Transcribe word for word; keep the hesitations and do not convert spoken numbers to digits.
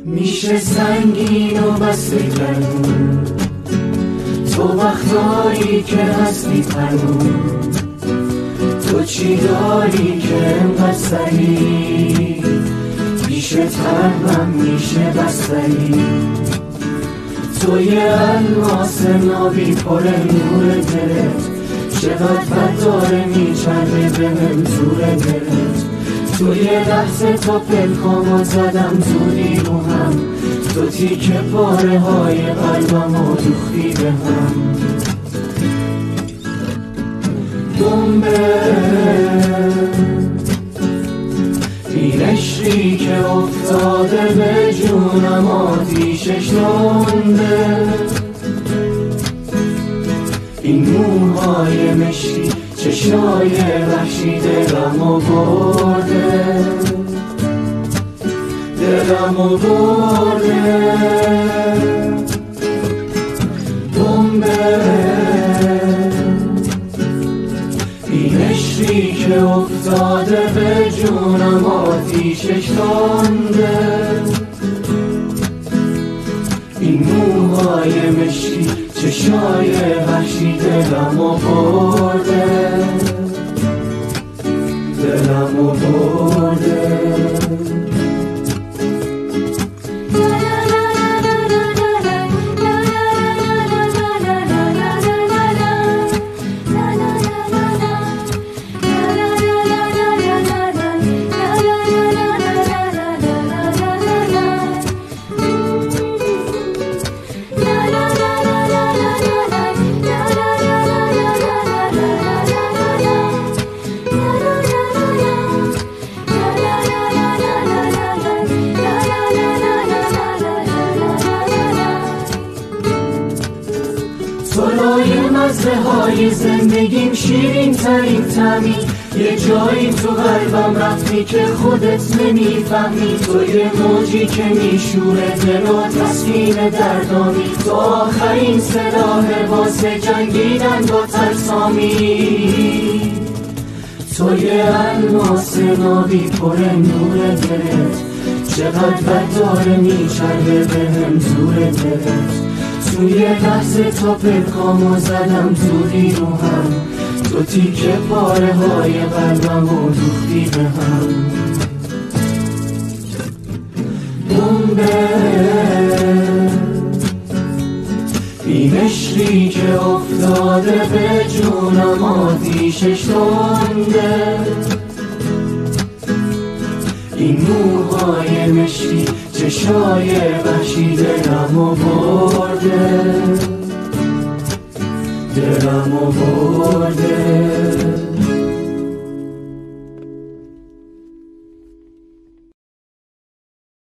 میشه سنگین و بسته گرمون، تو وقتایی که هستی تنون، تو چی داری که انقدر سریع میشه ترمم میشه بستری، تو یه الماس نابی پر نور دلت، چقدر بد داره میچرده بهم زور دلت، تو یه لحظه تا پلکامو زدم زودی رو هم، تو تیکه پاره های قلبمو دوختی به هم. بمبه این عشقی که افتاده به جونم آتیشش نمونده، این موهای مشکی چشای وحشی دلمو برده، دلمو برده. بمبه این عشقی که افتاده به جونم آتیشش تانده، این موهای مشکی چشای وحشی دلمو برده، دلمو برده. سلای مزه های زندگیم شیرین ترین تمی، یه جایی تو قلبم رفتی که خودت نمیفهمی، تو یه موجی که میشوره دل و تسکین دردامی، تو آخرین سلاح واسه جنگیدن با ترسامی، تو یه الماس نابی پر نور دلت، چقدر بد داره میچرده بهم زور دلت، توی لحظه تا پلکامو زدم زودی رو هم، تو تیکه پاره های قلبمو دوختی به هم. بمبه این عشقی که افتاده به جونم آتیشش تانده، این موهای مشکی چشای وحشی دلمو برده، دلمو برده.